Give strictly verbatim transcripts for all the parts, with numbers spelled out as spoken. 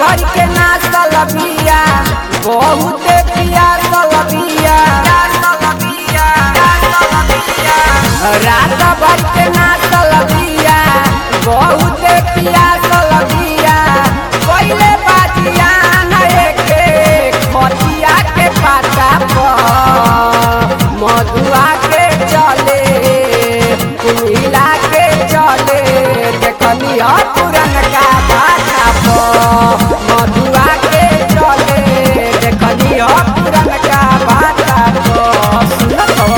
भर के नाचल बिया बहुत पियासल बिया रात भर के नाचल बिया बहुत पियासल बिया पहले बाजिया नए के खटिया के पाता पर मधुआ के चले कुमिला के चले देखनी पुरन का बाटा पर मधुआ के चले देखनी पुरन का बाटा पर सुनो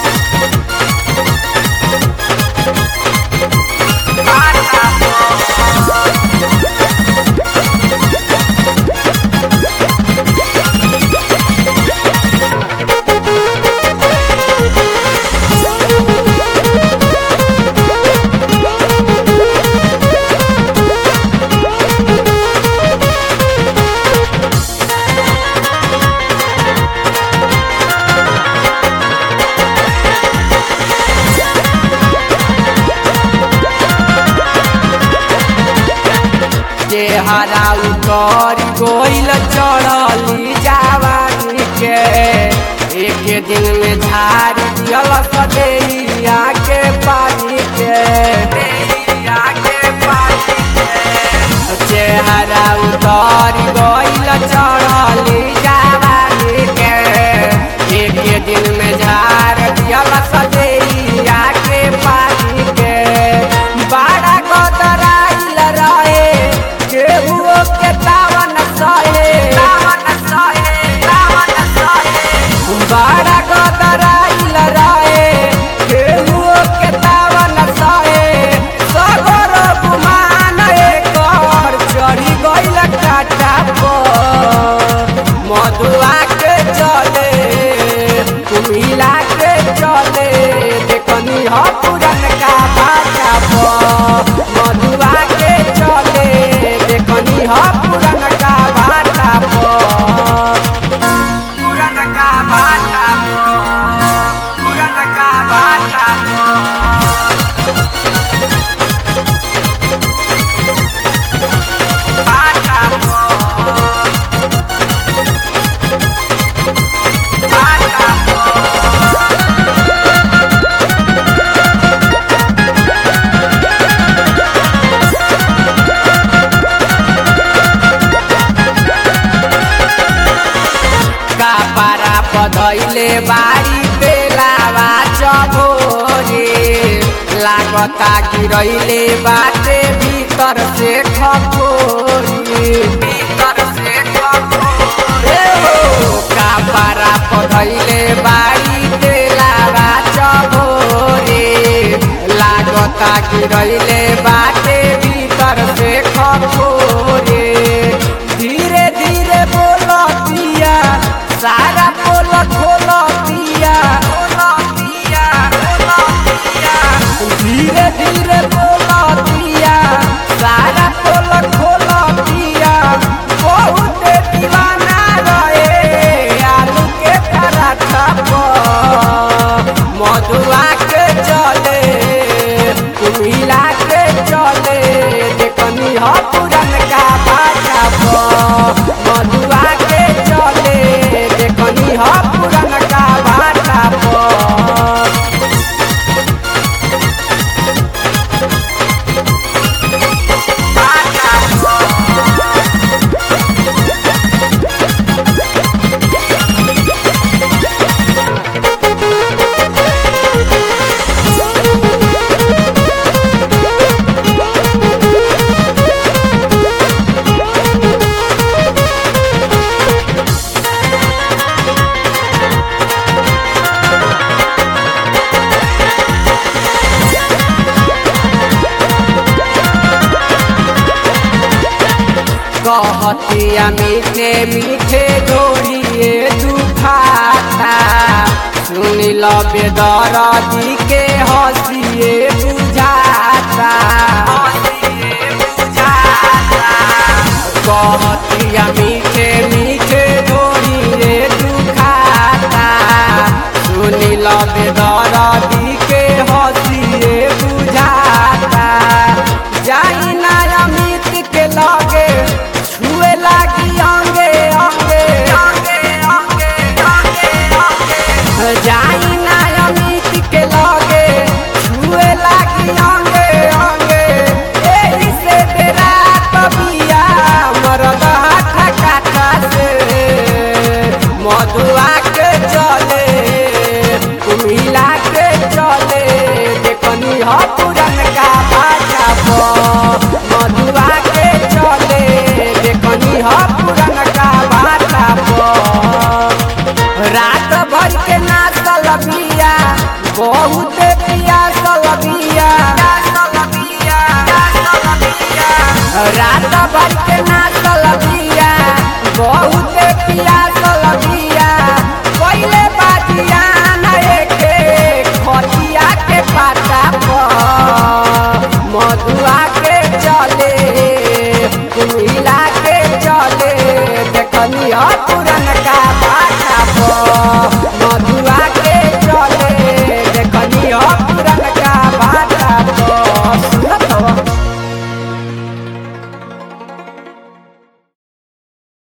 हरा उतर गोइल चढ़ली जवानी के एक दिन में झाड़ दियल सदैया के पानी के चेहरा उतर गोइल चढ़ली जवानी के एक दिन में झाड़ दियल सदैया के पानी के बड़ा गदराइल रहे केहुओ के तावन सहे तावन सहे तावन सहे बड़ा गदराइल रहे केहुओ के तावन सहे सगर गुमान एकर चढ़ी गइल काटा पर मधुआ के चले कुमिला के चले देखनी ह पुरन का बाटा पर मधुआ के चले देखनी ह पुरन का बाटा पर पुरन का बाटा पर पुरन का बाटा पधैले बारी बेलावा चभोरे लागता गिरैले बाटे भीतर से खपोरी भीतर से खपोरे कापारा पधैले बारी बेलावा चभोरे लागता गिरैले बाटे भीतर से खपोरे धीरे धीरे बोलतिया सारा पोल खोल पिया धीरे धीरे बोल पिया सारा पोल खोल पिया बहुत दीवाना रहे आलू के पराठा पर मधुआ के चले कुमिला के चले देखनी ह पुरन का बाटा पर मधुआ के चले देखनी ह पुरन का बाटा पर कहतिया मीठे मीठे जोड़िए दुखाता सुन लो बेदर्दी के हंसिए बुझाता।